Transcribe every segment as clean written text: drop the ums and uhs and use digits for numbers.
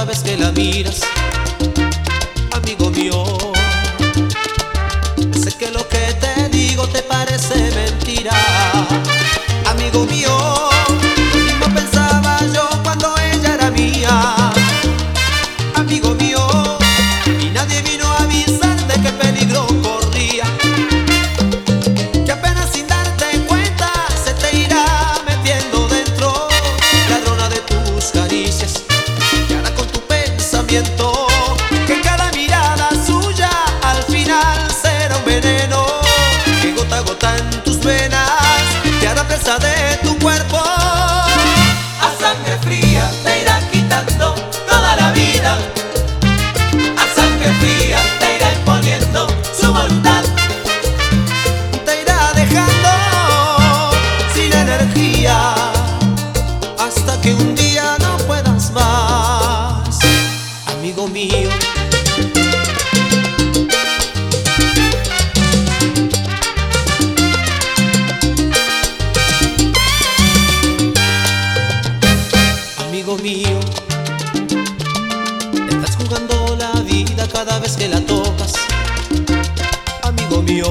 vez que la miras, amigo mío. Sé que lo que te digo te parece mentira, amigo mío. Lo mismo pensaba yo cuando ella era mía, amigo mío. Y nadie vino a avisar de qué peligro corría, que apenas sin darte cuenta se te irá metiendo dentro, ladrona de tus caricias. Y ahora con tu pensamiento, que en cada mirada suya al final será un veneno, que gota a gota en tus venas te hará presa de tu cuerpo. A sangre fría te irá quitando toda la vida. A sangre fría te irá imponiendo su voluntad. Te irá dejando sin energía hasta que un día no puedas más, amigo mío. Amigo mío, estás jugando la vida cada vez que la tocas, amigo mío.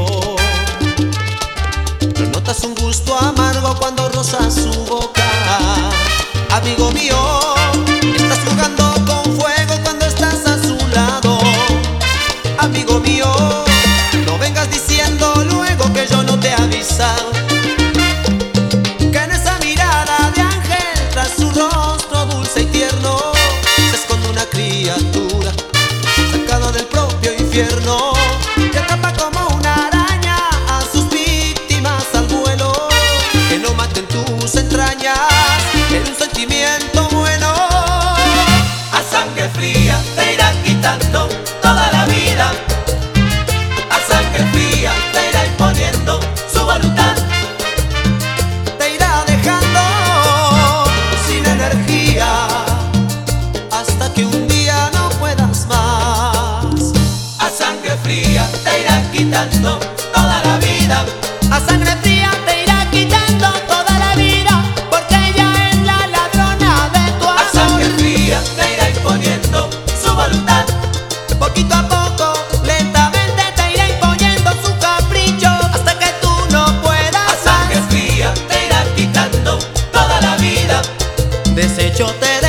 Pero notas un gusto amargo cuando rozas su boca, amigo mío. Estás jugando con fuego cuando estás a su lado, amigo mío. No vengas diciendo luego que yo no te he avisado, que en esa mirada de ángel tras su rostro dulce y tierno se esconde una criatura sacada del propio infierno, que atrapa como una araña a sus víctimas al vuelo, que no maten tus entrañas en un sentimiento bueno. A sangre fría te irá quitando toda la vida. A sangre fría te irá imponiendo su voluntad. Te irá dejando sin energía hasta que un día no puedas más. A sangre fría te irá quitando toda la vida. A sangre fría te irá quitando toda la vida, porque ella es la ladrona de tu A sangre amor. fría te irá imponiendo su voluntad. Poquito a poco, lentamente te irá imponiendo su capricho hasta que tú no puedas A sangre más. fría te irá quitando toda la vida. Desecho te